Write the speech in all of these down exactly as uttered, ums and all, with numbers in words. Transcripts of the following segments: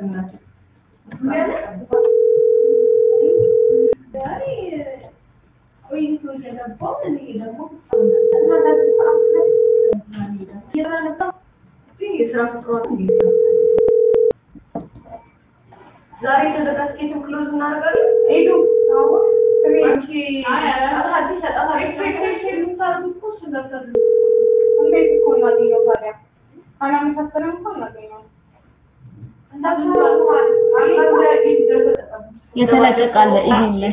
ዛሬ ተዘጋጅተን ክሎዝ እናደርጋለን። ሄዱ አዎ አንቺ አይ አዲስ አጣጣ ኤክስፔክቴሽን ምታርጉ እኮ ስለፈል እንዴት እኮ ነው ታዲያ አላም ተፈረም እኮ ነው የተለቀቃለ ይሄን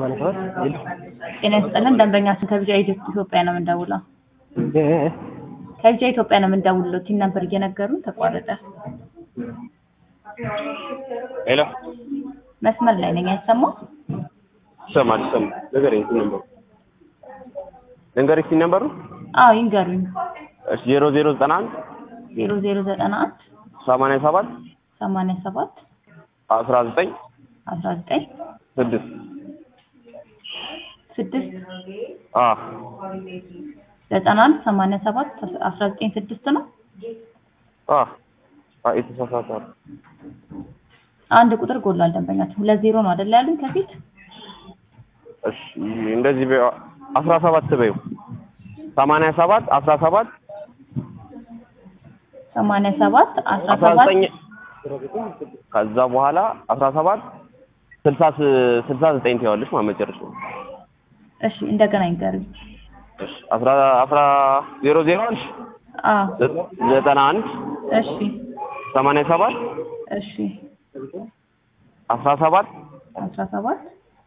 እነስተን ደንበኛ ስንተብጃ ኢትዮጵያ ነው እንደውላ ከዚህ ኢትዮጵያ ነው እንደውለው ቲን ነበር እየነገሩን ተቋረጠ። ሄሎ መስመር ላይ ነኝ አይሰማው ሰማል ሰም ነገር እንት ነበር ነገር እንት ነበር አዎ ይንገሩኝ እሺ ዜሮ ዜሮ ዘጠና አንድ ዜሮ ዜሮ ዘጠና አንድ ሰማንያ ሰባት ሰማንያ ሰባት አስራ ዘጠኝ አስራ ዘጠኝ ስድስት ስድስት አ ዘጠና አንድ ሰማንያ ሰባት አስራ ዘጠኝ ስድስት ነው አ አ የተሳሳተ አንድ ቁጥር ጎሏል ደንበኛችን ሁለት ዜሮ ነው አይደል ያሉኝ ከፊት እሺ እንደዚህ አስራ ሰባት በዩ ሰማንያ ሰባት አስራ ሰባት ሰማንያ ሰባት አስራ ሰባት ከዛ በኋላ አስራ ሰባት ስልሳ ስልሳ ዘጠኝ ትያለሽ ማመጨረሻ እሺ እንደገና ይንገሩኝ እሺ አስራ አስራ ዜሮ ዜሮ አንድ አ ዘጠና አንድ እሺ ሰማንያ ሰባት እሺ አስራ ሰባት አስራ ሰባት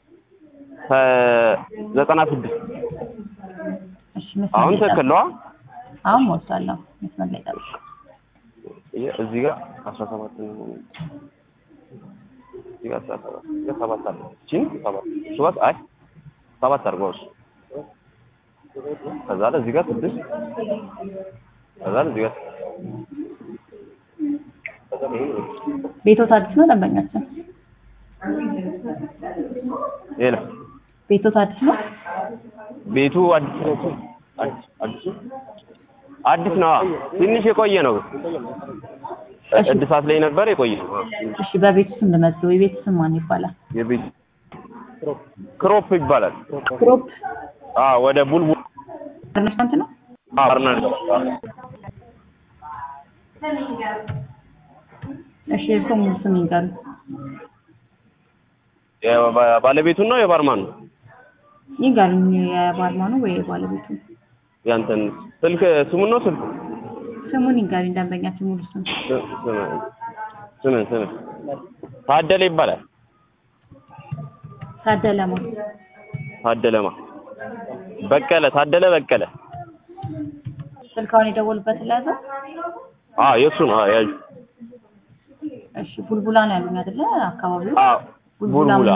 ዘጠና ስድስት እሺ አሁን ተከለዋ አሁን ሞልቷል መስመር ላይ ጠብቅ እዚህ ጋር አስራ ሰባት ነው እዚህ ጋር አስራ ሰባት እዚህ ሰባት አለ እቺን ሰባት ሰባት አይ ሰባት አርጎስ ከዛ ለዚህ ጋር ስድስት ከዛ ለዚህ ጋር ቤቶት አዲስ ነው ደንበኛችን የለ ቤቶት አዲስ ነው ቤቱ አዲስ ነው አዲስ አዲስ ነው ትንሽ የቆየ ነው እድሳት ላይ ነበር የቆየ እሺ በቤት ስም ለመዝገብ የቤት ስም ማን ይባላል የቤት ክሮፕ ይባላል ክሮፕ አ ወደ ቡልቡል ተነስታንት ነው አ አርናል እሺ ስም ስም ይንገሩ የባለቤቱ ነው የባርማኑ ይንገሩኝ የባርማኑ ወይ የባለቤቱ ያንተን ስልክ ስሙን ነው ስልክ ስሙን ይንገሩኝ ደንበኛችን ሙሉ ስም ስም ስም ታደለ ይባላል ታደለማ ታደለማ በቀለ ታደለ በቀለ ስልካውን የደወልበት ለዛ አ የሱ ነው ያዩ እሺ ቡልቡላ ነው ያሉኝ አይደለ አካባቢው አ ቡልቡላ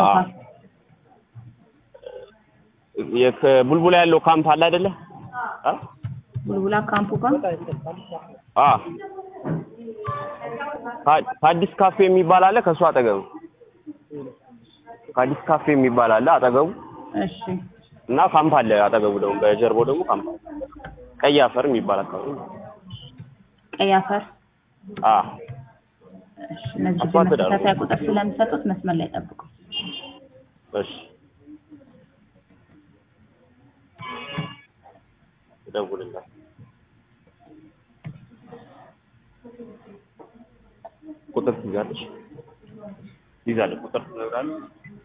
የቡልቡላ ያለው ካምፕ አለ አይደለ አ ቡልቡላ ካምፑ ጋር አ አዲስ ካፌ የሚባል አለ ከሱ አጠገቡ አዲስ ካፌ የሚባል አለ አጠገቡ እሺ እና ካምፕ አለ አጠገቡ ደግሞ በጀርባው ደግሞ ካምፕ ቀይ አፈር የሚባል አካባቢ ቀይ አፈር አ እሺ እነዚህ በተከታታይ ቁጥር ስለሚሰጡት መስመር ላይ ጠብቁ እሺ ደውልልኝ ቁጥር ትይዛለሽ ይዛለሽ ቁጥር ትነግራለሽ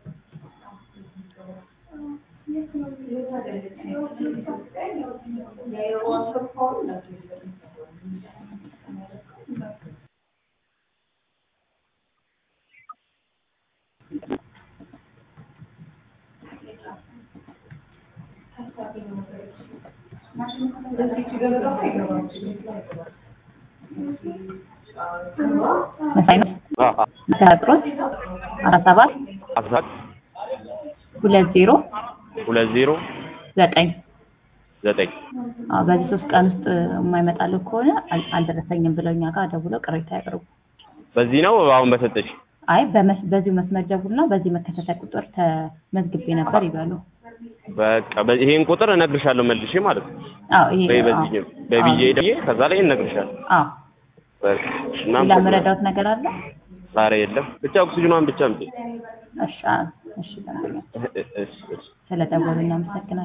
መሳይን አዎ መሳጥሮት አራት ሰባት አስራት ሁለት ዜሮ ሁለት ዜሮ ዘጠኝ ዘጠኝ አዎ በዚህ ሶስት ቀን ውስጥ የማይመጣልህ ከሆነ አልደረሰኝም ብለውኛ ጋር ደውለው ቅሬታ ያቀርቡ በዚህ ነው አሁን በሰጠሽ አይ በዚህ መስመር ደውልና በዚህ መከታተል ቁጥር ተመዝግቤ ነበር ይባሉ በቃ ይሄን ቁጥር እነግርሻለሁ መልሼ ማለት ነው አዎ ይሄ በዚህ በቢጄ ደዬ ከዛ ላይ እነግርሻለሁ አዎ በቃ እና ለምረዳውት ነገር አለ ኧረ የለም ብቻ ኦክሲጅኗን ብቻ አምጪ እሺ እሺ ደንበኛ እሺ እሺ ስለደወሉ እናመሰግናለን